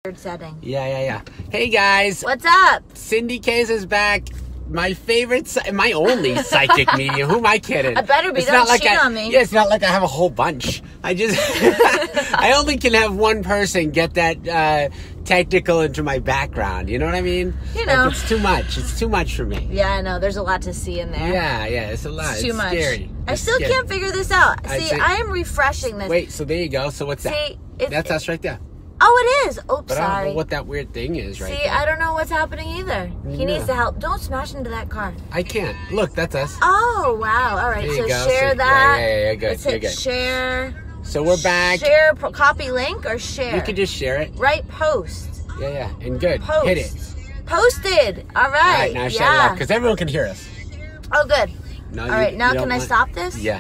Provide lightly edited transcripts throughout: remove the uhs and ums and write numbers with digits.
setting. Yeah. Hey guys, What's up? Cindy Case is back. My favorite, my only psychic medium. Who am I kidding? I better be. It's Don't not like cheat I, on me. Yeah, it's not like I have a whole bunch. I just, I only can have one person get that technical into my background. You know what I mean? You know. Like, it's too much. It's too much for me. Yeah, I know. There's a lot to see in there. Yeah, it's a lot. It's too much. Scary. I still can't figure this out. I'd See, say- I am refreshing this. Wait, so there you go. So what's that? See, That's us right there. Oh, it is. Oops, But I don't sorry. know what that weird thing is right See, there. I don't know what's happening either. He No. needs to help. Don't smash into that car. I can't. Look, that's us. Oh, wow. All right, There so you go. share So- that. yeah, good. Let's You're hit good. share. So we're back. Share, copy link, or share? You could just share it. Right, post. Yeah. And good. Post. Hit it. Posted. All right. All right, now shut it up because everyone can hear us. Oh, good. No, All right, now can I stop this? Yeah.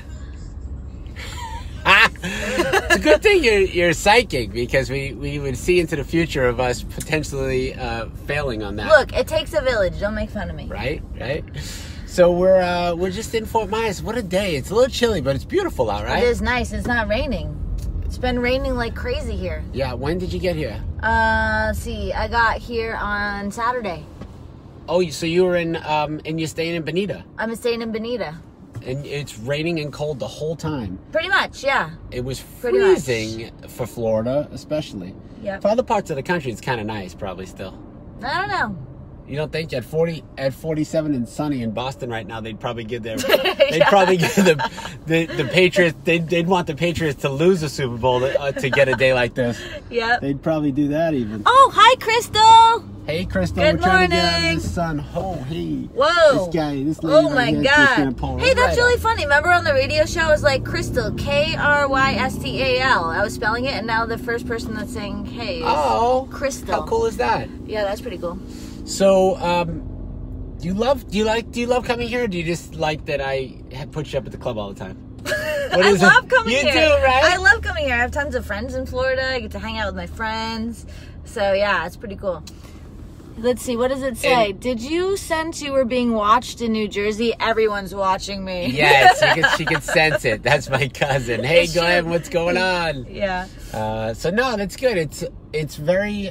It's a good thing you're psychic because we would see into the future of us potentially failing on that. Look, it takes a village. Don't make fun of me. Right. So we're just in Fort Myers. What a day! It's a little chilly, but it's beautiful out, right? It is nice. It's not raining. It's been raining like crazy here. Yeah. When did you get here? Let's see, I got here on Saturday. Oh, so you were in and you're staying in Bonita, I'm staying in Bonita. and it's raining and cold the whole time. Pretty much, yeah. It was Pretty much. freezing for Florida, especially. Yep. For other parts of the country, it's kind of nice, probably still. I don't know. You don't think at 47 and sunny in Boston right now, they'd probably give their, Yeah. probably give the Patriots, they'd want the Patriots to lose the Super Bowl to get a day like this. Yep. They'd probably do that even. Oh, hi, Crystal. Hey, Crystal, Good we're trying to get out of morning. this sun. Oh, hey. Whoa. This lady Oh right my here is just gonna God. pull Hey, that's right really up. funny. Remember on the radio show, it was like Crystal, Krystal. I was spelling it, and now the first person that's saying hey is Oh, Crystal. how cool is that? Yeah, that's pretty cool. So, do you love coming here? Or do you just like that I put you up at the club all the time? What I is it? love coming You here. do, right? I love coming here. I have tons of friends in Florida. I get to hang out with my friends. So, yeah, it's pretty cool. Let's see. What does it say? Did you sense you were being watched in New Jersey? Everyone's watching me. Yes, she can sense it. That's my cousin. Hey, It's Glenn, true. what's going on? Yeah. So no, that's good. It's very.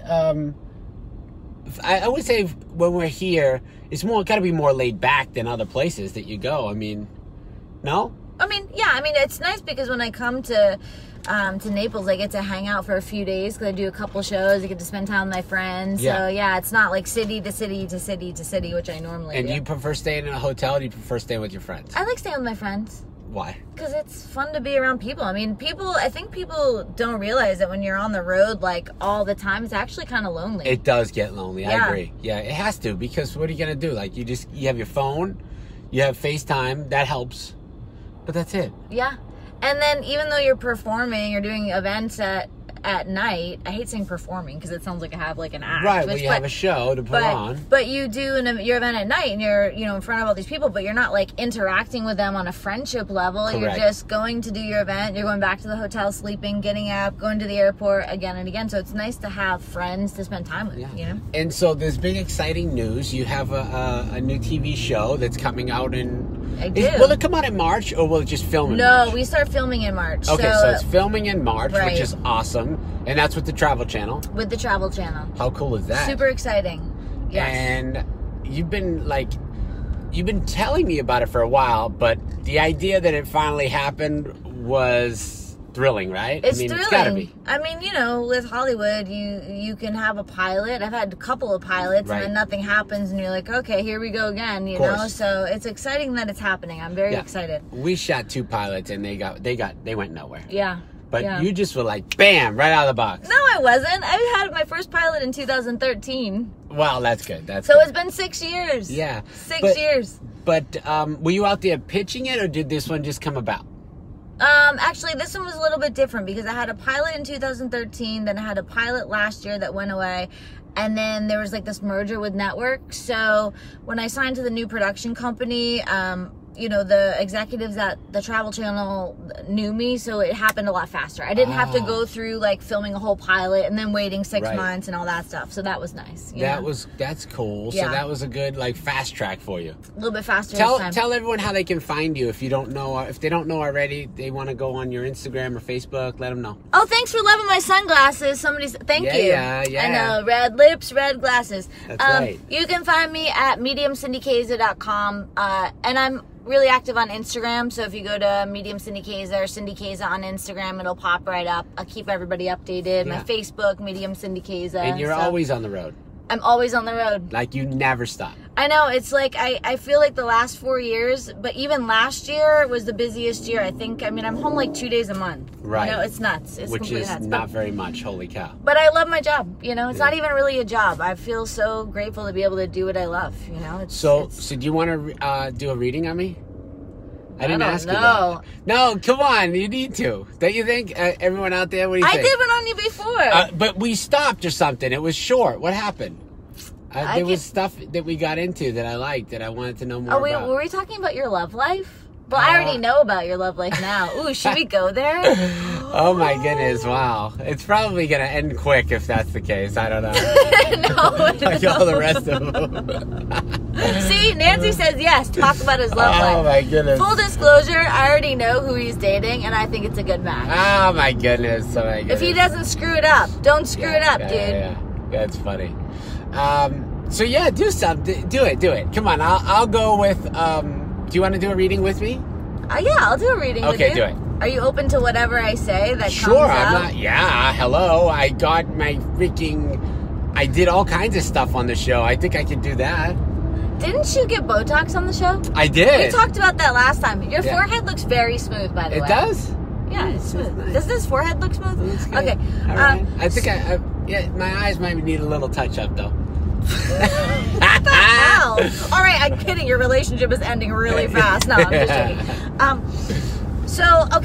I would say when we're here, it's got to be more laid back than other places that you go. I mean, no. I mean, yeah. I mean, it's nice because when I come to Naples, I get to hang out for a few days because I do a couple shows. I get to spend time with my friends. Yeah. So yeah, it's not like city to city to city to city, which I normally And do. do you prefer staying in a hotel? Or do you prefer staying with your friends? I like staying with my friends. Why? Because it's fun to be around people. I mean, I think people don't realize that when you're on the road, like, all the time, it's actually kind of lonely. It does get lonely. I Yeah. agree. Yeah, it has to, because what are you going to do? Like, you have your phone, you have FaceTime, that helps. But that's it. Yeah. And then even though you're performing, you're doing events at night, I hate saying performing because it sounds like I have like an act. Right, well, you have a show to put on. But you do your event at night and you're, in front of all these people, but you're not like interacting with them on a friendship level. Correct. You're just going to do your event. You're going back to the hotel, sleeping, getting up, going to the airport again and again. So it's nice to have friends to spend time with, And so there's big exciting news. You have a new TV show that's coming out in... I do. Will it come out in March or will it just film in No, March? we start filming in March. Okay, so it's filming in March, Right. which is awesome. And that's with the Travel Channel. with the Travel Channel. How cool is that? Super exciting. Yes. And you've been telling me about it for a while, but the idea that it finally happened was thrilling, right? It's I mean, thrilling. It's gotta be. I mean, with Hollywood, you can have a pilot. I've had a couple of pilots, Right. and then nothing happens, and you're like, okay, here we go again. You Course. know, so it's exciting that it's happening. I'm very excited. We shot 2 pilots and they went nowhere. Yeah. But yeah. you just were like, bam, right out of the box. No, I wasn't. I had my first pilot in 2013. Well, that's good. That's So good. it's been 6 years. Yeah. 6 years. But were you out there pitching it, or did this one just come about? Actually, this one was a little bit different because I had a pilot in 2013, then I had a pilot last year that went away, and then there was like this merger with network. So when I signed to the new production company, the executives at the Travel Channel knew me, so it happened a lot faster. I didn't have to go through like filming a whole pilot and then waiting 6 months and all that stuff. So that was nice. That's cool. Yeah. So that was a good like fast track for you. A little bit faster. Tell everyone how they can find you if they don't know already. They want to go on your Instagram or Facebook. Let them know. Oh, thanks for loving my sunglasses. Thank you. Yeah. I know, red lips, red glasses. That's right. You can find me at mediumcindykeza.com, and I'm really active on Instagram, so if you go to Medium Cindy Keza or Cindy Keza on Instagram, it'll pop right up. I'll keep everybody updated. My Facebook, Medium Cindy Keza. And you're always on the road. I'm always on the road. Like you never stop. I know, it's like, I feel like the last 4 years, but even last year was the busiest year, I think. I mean, I'm home like 2 days a month. Right. It's nuts. It's Which is nuts. not very much, holy cow. But I love my job, It's not even really a job. I feel so grateful to be able to do what I love, So do you want to do a reading on me? I didn't ask you that. No, come on, you need to. Don't you think? Everyone out there, what do you think? I did one on you before. But we stopped or something. It was short. What happened? There was stuff that we got into that I liked that I wanted to know more about. Were we talking about your love life? Well, I already know about your love life now. Ooh, should we go there? Oh my goodness, wow. It's probably going to end quick if that's the case. I don't know. Like all the rest of them. See, Nancy says yes, talk about his love life. Oh my goodness. Full disclosure, I already know who he's dating, and I think it's a good match. Oh my goodness. If he doesn't screw it up, don't screw it up, dude. Yeah, that's funny. So yeah, do something. Do it. Come on, I'll go with... do you want to do a reading with me? Yeah, I'll do a reading with you. Okay, do it. Are you open to whatever I say that Sure, comes I'm out? not... Yeah, hello. I got my freaking... I did all kinds of stuff on the show. I think I can do that. Didn't you get Botox on the show? I did. We talked about that last time. Your forehead looks very smooth, by the way. It does? Yeah, it's smooth. Nice. Does this forehead look smooth? Okay. All right. I think my eyes might need a little touch up though. What the hell? All right, I'm kidding. Your relationship is ending really fast. No, I'm just joking. So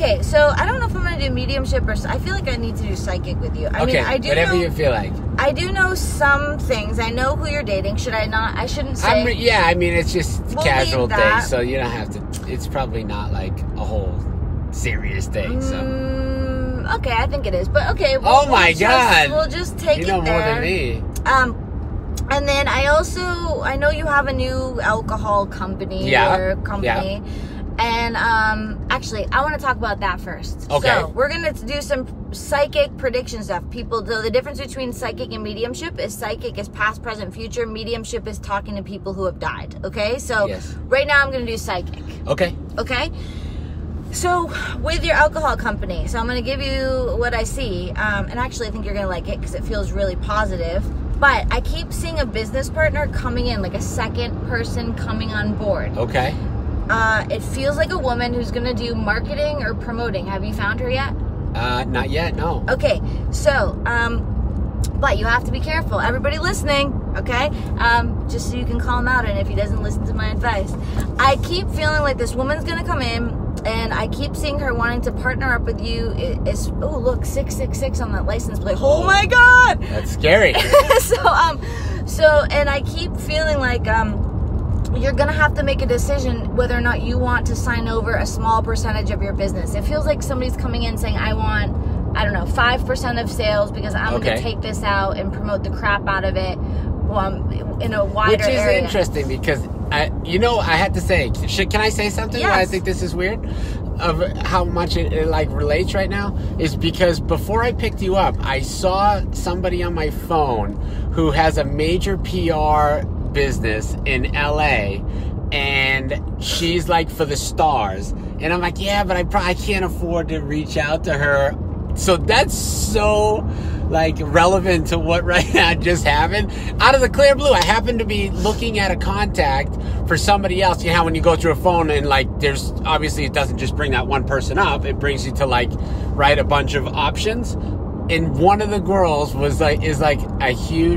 I don't know if I'm going to do mediumship or... I feel like I need to do psychic with you. I mean, I do whatever you feel like. I do know some things. I know who you're dating. Should I not? I shouldn't say... I mean, it's just We'll casual leave that. thing, so you don't have to... It's probably not like a whole serious thing, so... Okay, I think it is. But okay, God! We'll just take it there. You know more than me. And then I know you have a new alcohol company. Yeah. And actually, I want to talk about that first. Okay. So we're gonna do some psychic prediction stuff. People, the difference between psychic and mediumship is psychic is past, present, future. Mediumship is talking to people who have died. Okay. So right now I'm gonna do psychic. Okay. Okay. So with your alcohol company, so I'm gonna give you what I see, and actually I think you're gonna like it because it feels really positive. But I keep seeing a business partner coming in, like a second person coming on board. Okay. It feels like a woman who's going to do marketing or promoting. Have you found her yet? Not yet, no. Okay, so, but you have to be careful. Everybody listening, okay? Just so you can call him out, and if he doesn't listen to my advice. I keep feeling like this woman's going to come in, and I keep seeing her wanting to partner up with you. Oh, look, 666 on that license plate. Oh my God! That's scary. And I keep feeling like, you're going to have to make a decision whether or not you want to sign over a small percentage of your business. It feels like somebody's coming in saying, I want, I don't know, 5% of sales because I'm going to take this out and promote the crap out of it in a wider area. Which is interesting because, I had to say, can I say something? Yes. Why I think this is weird? Of how much it like relates right now is because before I picked you up, I saw somebody on my phone who has a major PR business in LA, and she's like for the stars, and I'm like, yeah, but I can't afford to reach out to her. So that's so like relevant to what right now just happened. Out of the clear blue, I happened to be looking at a contact for somebody else. You know how when you go through a phone and like there's obviously it doesn't just bring that one person up, it brings you to like write a bunch of options. And one of the girls is like a huge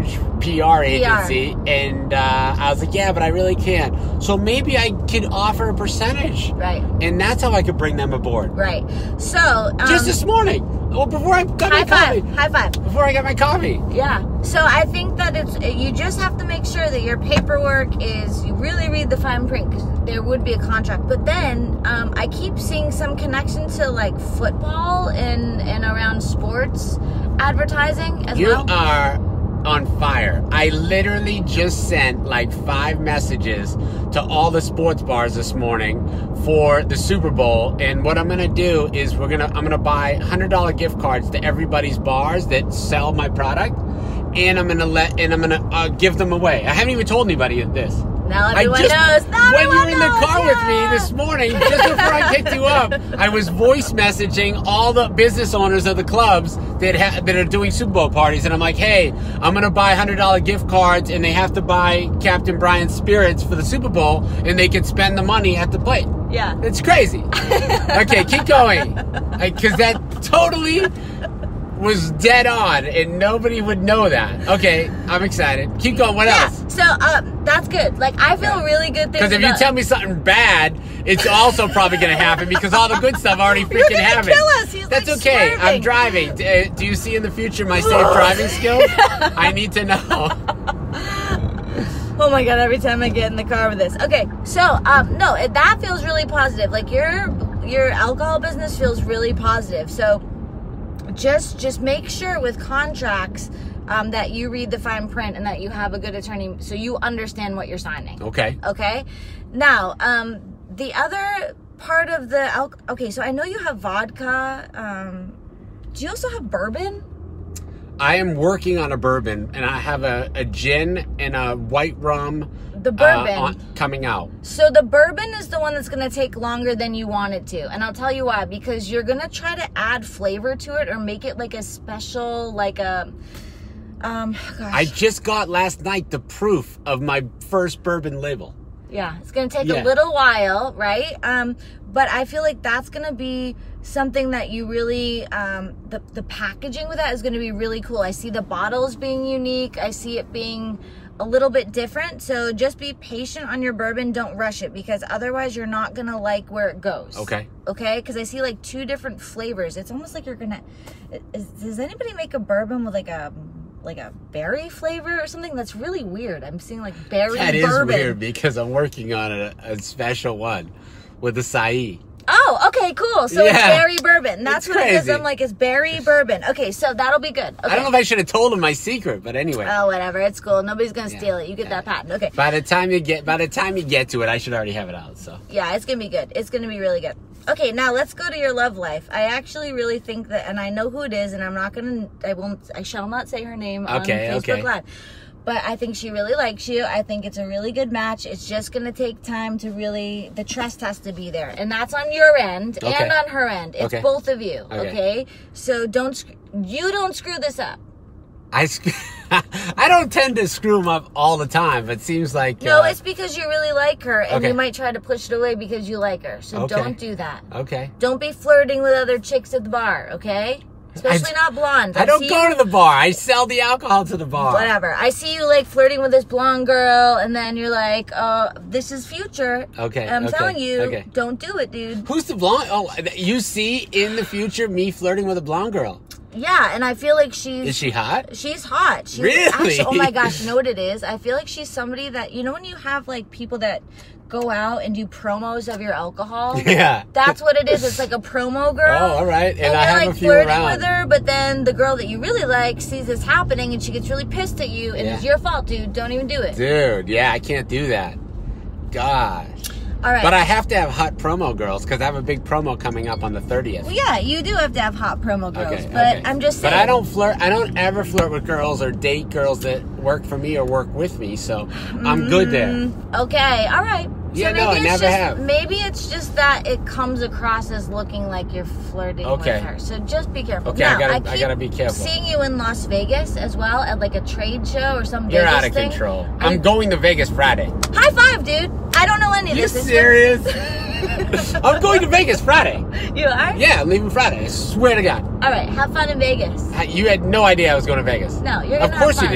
PR agency, and I was like, yeah, but I really can't. So maybe I could offer a percentage, Right. and that's how I could bring them aboard. Right. So Just this morning, well, before I got my coffee. High five. Before I got my coffee. Yeah. So I think that you just have to make sure that your paperwork is, you really read the fine print, because there would be a contract. But then I keep seeing some connection to like football and around sports advertising as well. You are on fire. I literally just sent like 5 messages to all the sports bars this morning for the Super Bowl, and what I'm gonna do is I'm gonna buy $100 gift cards to everybody's bars that sell my product, and I'm gonna give them away. I haven't even told anybody this. Now everyone knows. When you were in the car with me this morning, just before I picked you up, I was voice messaging all the business owners of the clubs that are doing Super Bowl parties, and I'm like, hey, I'm gonna buy $100 gift cards, and they have to buy Captain Brian's Spirits for the Super Bowl, and they can spend the money at the plate. Yeah. It's crazy. Okay, keep going, because that totally was dead on, and nobody would know that. Okay, I'm excited. Keep going. What else? So that's good. Like, I feel really good things. Because if you tell me something bad, it's also probably going to happen, because all the good stuff already freaking You're gonna happened. kill us. He's That's like okay. swerving. I'm driving. Do you see in the future my safe driving skills? I need to know. Oh my god! Every time I get in the car with this. Okay, so no, that feels really positive. Like your alcohol business feels really positive. So just make sure with contracts that you read the fine print and that you have a good attorney, so you understand what you're signing. Okay. Okay. Now, the other part of the okay, so I know you have vodka. Do you also have bourbon? I am working on a bourbon, and I have a gin and a white rum. The bourbon coming out. So the bourbon is the one that's going to take longer than you want it to. And I'll tell you why. Because you're going to try to add flavor to it or make it like a special, like a, gosh. I just got last night the proof of my first bourbon label. Yeah, it's going to take a little while, right? But I feel like that's going to be something that you really, the packaging with that is going to be really cool. I see the bottles being unique. I see it being a little bit different. So just be patient on your bourbon. Don't rush it, because otherwise you're not going to like where it goes. Okay. Okay? Because I see like 2 different flavors. It's almost like you're going to, does anybody make a bourbon with like a berry flavor or something? That's really weird. I'm seeing like berry bourbon. That is weird, because I'm working on a special one with acai. Oh, okay, cool. So it's berry bourbon. That's it's what crazy. it is. I'm like, it's berry bourbon. Okay, so that'll be good. Okay. I don't know if I should have told him my secret, but anyway. Oh, whatever. It's cool. Nobody's gonna steal it. You get that patent. Okay. By the time you get to it, I should already have it out. So yeah, it's gonna be good. It's gonna be really good. Okay, now let's go to your love life. I actually really think that, and I know who it is, and I shall not say her name on Facebook Live. But I think she really likes you. I think it's a really good match. It's just going to take time to really, the trust has to be there. And that's on your end and on her end. It's both of you, okay? So you don't screw this up. I don't tend to screw them up all the time, but it seems like... No, it's because you really like her, and you might try to push it away because you like her. So don't do that. Okay. Don't be flirting with other chicks at the bar, okay? Especially not blondes. I don't go to the bar. I sell the alcohol to the bar. Whatever. I see you like flirting with this blonde girl, and then you're like, oh, this is future. Okay. I'm telling you, don't do it, dude. Who's the blonde? Oh, you see in the future me flirting with a blonde girl. Yeah, and I feel like she's... Is she hot? She's hot. Really? Actually, oh my gosh, you know what it is? I feel like she's somebody that, you know when you have like people that go out and do promos of your alcohol? Yeah. That's what it is. It's like a promo girl. Oh, all right. And I you're have like a few flirting around. with her, but then the girl that you really like sees this happening and she gets really pissed at you, and it's your fault, dude. Don't even do it. Dude, yeah, I can't do that. Gosh. All right. But I have to have hot promo girls, because I have a big promo coming up on the 30th. Well, yeah, you do have to have hot promo girls, Okay, but I'm just saying. But I don't flirt. I don't ever flirt with girls or date girls that work for me or work with me, so I'm good there. Okay, all right. Yeah, so no, I never have. Maybe it's just that it comes across as looking like you're flirting with her. So just be careful. Okay, now, I gotta be careful. Seeing you in Las Vegas as well at like a trade show or some You're Vegas out of thing. control. I'm going to Vegas Friday. High five, dude. I don't know any of You this. serious? I'm going to Vegas Friday. You are? Yeah, I'm leaving Friday. I swear to God. All right, have fun in Vegas. You had no idea I was going to Vegas. No, you're gonna Of course have you fun. didn't.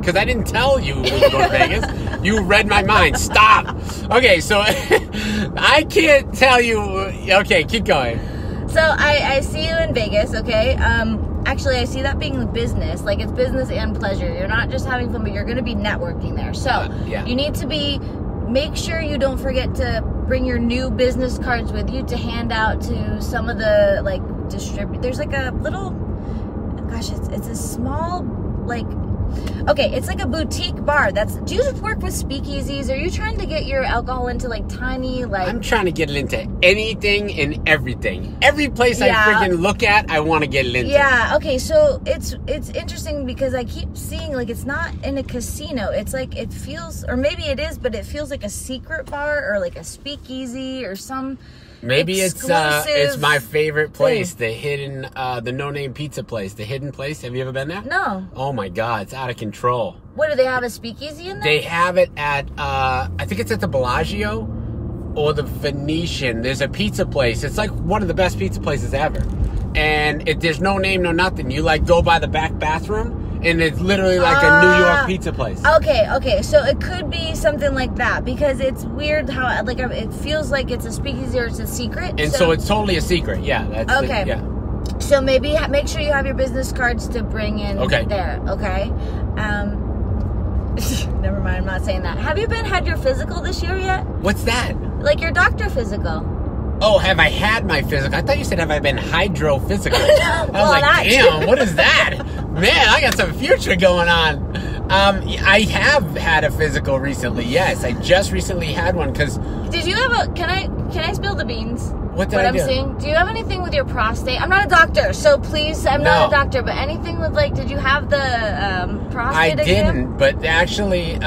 because I didn't tell you we were going to Vegas. You read my mind. Stop. Okay, so I can't tell you. Okay, keep going. So I see you in Vegas, okay? Actually, I see that being business. Like, it's business and pleasure. You're not just having fun, but you're going to be networking there. So yeah. You need to make sure you don't forget to bring your new business cards with you to hand out to some of the, like, there's like a little, gosh, it's a small, like, okay, it's like a boutique bar. Do you work with speakeasies? Are you trying to get your alcohol into, like, tiny, like... I'm trying to get it into anything and everything. Every place I freaking look at, I want to get it into. Yeah, okay, so it's interesting because I keep seeing, like, it's not in a casino. It's like, it feels, or maybe it is, but it feels like a secret bar or like a speakeasy or some... Maybe it's my favorite place, the hidden, the no-name pizza place, the Hidden Place. Have you ever been there? No. Oh my God, it's out of control. What, do they have a speakeasy in there? They have it at, I think it's at the Bellagio or the Venetian. There's a pizza place. It's like one of the best pizza places ever. And there's no name, no nothing. You, like, go by the back bathroom. And it's literally like a New York pizza place. Okay. So it could be something like that because it's weird how, like, it feels like it's a speakeasy or it's a secret. And so it's totally a secret. Yeah. That's okay. So maybe make sure you have your business cards to bring in there. Okay. Never mind. I'm not saying that. Have you had your physical this year yet? What's that? Like your doctor physical. Oh, have I had my physical? I thought you said, have I been hydrophysical? I was like, damn, what is that? Man, I got some future going on. I have had a physical recently, yes. I just recently had one because... Did you have can I spill the beans? What did I do? I'm saying? Do you have anything with your prostate? I'm not a doctor, so please, I'm not a doctor, but anything with, like, did you have the prostate exam? I didn't, but actually,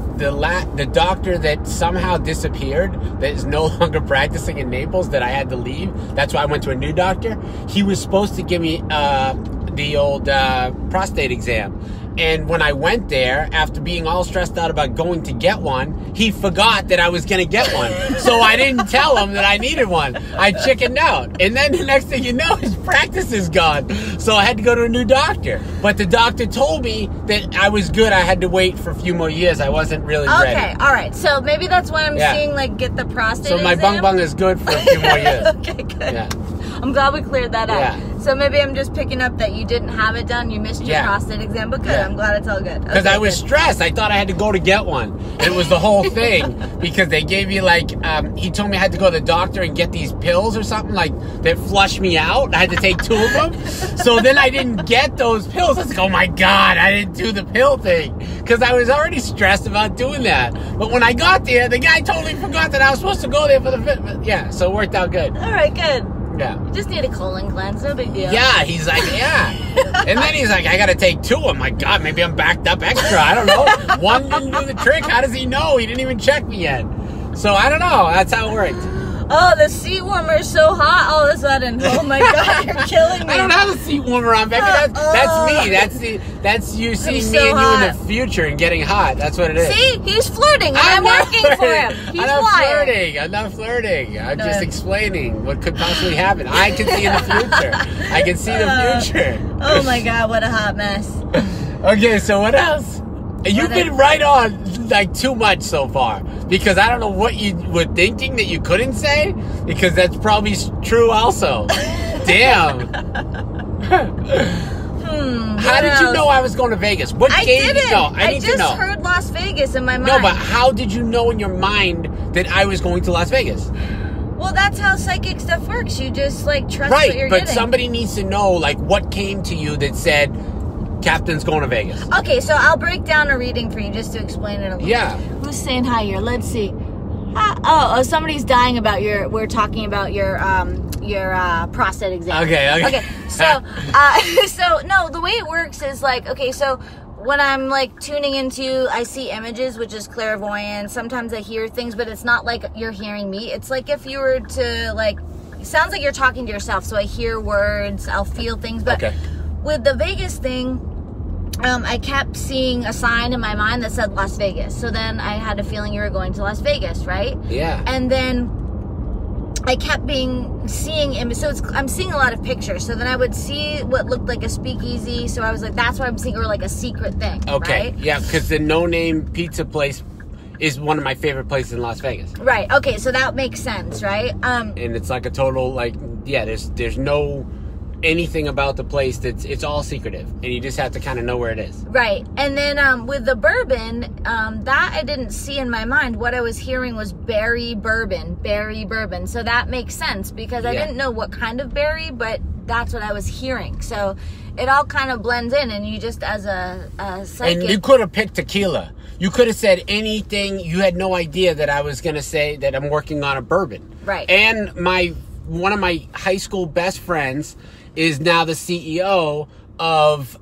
the doctor that somehow disappeared, that is no longer practicing in Naples, that I had to leave, that's why I went to a new doctor, he was supposed to give me the old prostate exam. And when I went there, after being all stressed out about going to get one, he forgot that I was going to get one. So I didn't tell him that I needed one. I chickened out. And then the next thing you know, his practice is gone. So I had to go to a new doctor. But the doctor told me that I was good. I had to wait for a few more years. I wasn't really ready. Okay, all right. So maybe that's why I'm seeing, like, get the prostate exam. So my bung bung is good for a few more years. Okay, good. Yeah. I'm glad we cleared that up. Yeah. So maybe I'm just picking up that you didn't have it done. You missed your prostate exam, but good. Yeah. I'm glad it's all good. Because I was stressed. I thought I had to go to get one. It was the whole thing because they gave you, like, he told me I had to go to the doctor and get these pills or something, like, that flush me out. I had to take 2 of them. So then I didn't get those pills. I was like, oh my God, I didn't do the pill thing. Because I was already stressed about doing that. But when I got there, the guy totally forgot that I was supposed to go there for the... Yeah, so it worked out good. All right, good. Yeah. You just need a colon cleanse, no big deal. Yeah, he's like, and then he's like, I gotta take 2. I'm like, God, maybe I'm backed up extra. I don't know. One didn't do the trick. How does he know? He didn't even check me yet. So I don't know. That's how it worked. Oh, the seat warmer is so hot all of a sudden. Oh my God, you're killing me. I don't have a seat warmer on, baby. That's me. That's you seeing me and you in the future and getting hot. That's what it is. See, he's flirting. I'm working for him. He's lying. I'm not flirting. I'm just explaining what could possibly happen. I can see in the future. I can see the future. Oh my God, what a hot mess. Okay, so what else? You've been right on, like, too much so far. Because I don't know what you were thinking that you couldn't say. Because that's probably true also. Damn. How did you know I was going to Vegas? What gave you know? I just heard Las Vegas in my mind. No, but how did you know in your mind that I was going to Las Vegas? Well, that's how psychic stuff works. You just, like, trust what you're getting. Right, but somebody needs to know, like, what came to you that said... Captain's going to Vegas. Okay, so I'll break down a reading for you just to explain it a little. Yeah. Who's saying hi here? Let's see. Oh, somebody's dying about we're talking about your prostate exam. Okay. So, so no, the way it works is like, okay, so when I'm, like, tuning into, I see images, which is clairvoyance. Sometimes I hear things, but it's not like you're hearing me. It's like if you were to, like, it sounds like you're talking to yourself. So I hear words, I'll feel things, but with the Vegas thing, I kept seeing a sign in my mind that said Las Vegas. So then I had a feeling you were going to Las Vegas, right? Yeah. And then I kept seeing images. So I'm seeing a lot of pictures. So then I would see what looked like a speakeasy. So I was like, that's why I'm seeing, or like a secret thing. Okay. Right? Yeah, because the No Name Pizza place is one of my favorite places in Las Vegas. Right. Okay. So that makes sense, right? And it's like a total, like, yeah, there's no anything about the place it's all secretive, and you just have to kind of know where it is. Right. And then with the bourbon, that I didn't see in my mind. What I was hearing was berry bourbon. So that makes sense because I didn't know what kind of berry, but that's what I was hearing. So it all kind of blends in, and you just, as a psychic... And you could have picked tequila. You could have said anything. You had no idea that I was going to say that I'm working on a bourbon. Right. And one of my high school best friends is now the CEO of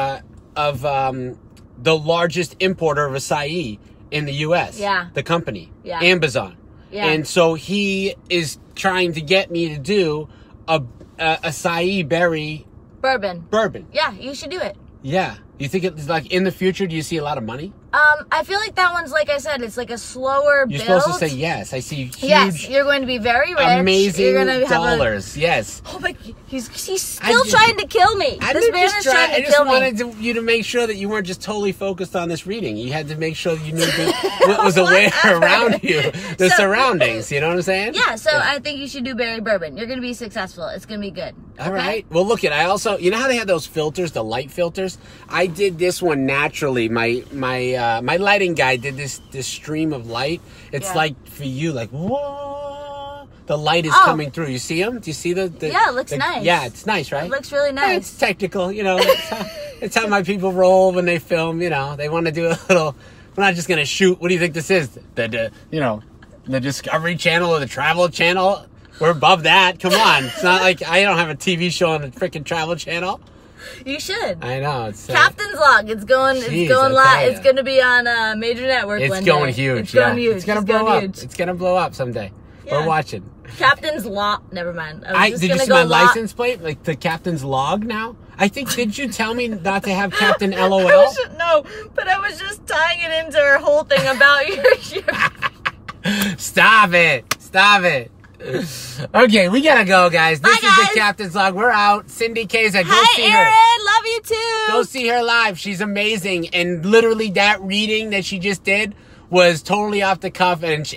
the largest importer of acai in the U.S. Yeah. The company. Yeah. Amazon. Yeah. And so he is trying to get me to do a acai berry bourbon. Yeah, you should do it. Yeah. You think it's like in the future, do you see a lot of money? I feel like that one's, like I said, it's like a slower build. You're supposed to say yes. I see huge, yes, you're going to be very rich. amazing you're going to dollars. Yes. Oh my! He's still trying to kill me. This man is trying to kill me. I just wanted you to make sure that you weren't just totally focused on this reading. You had to make sure you knew what was aware around you, the surroundings. You know what I'm saying? Yeah. So I think you should do berry bourbon. You're going to be successful. It's going to be good. All right. Well, look I also, you know how they have those filters, the light filters? I did this one naturally. My lighting guy did this stream of light. It's like for you, like whoa, the light is coming through. You see them? Do you see the yeah, it looks nice. Yeah, it's nice, right? It looks really nice. It's technical, you know. It's how my people roll when they film. You know, they want to do a little. We're not just gonna shoot. What do you think this is? The Discovery Channel or the Travel Channel? We're above that. Come on. It's not like I don't have a TV show on the freaking Travel Channel. You should. I know. It's Captain's Log. It's going live. It's going to be on Major Network. It's going huge. It's going huge. It's going to blow up. It's going to blow up someday. Yeah. We're watching. Captain's Log. Never mind. Did you see my license plate? Like the Captain's Log now? I think, did you tell me not to have Captain LOL? No, but I was just tying it into her whole thing about your Stop it. Okay, we gotta go, guys. This is the Captain's Log. We're out. Cindy Kaysa, go see her. Hi, Erin. Love you too. Go see her live. She's amazing. And literally that reading that she just did was totally off the cuff. And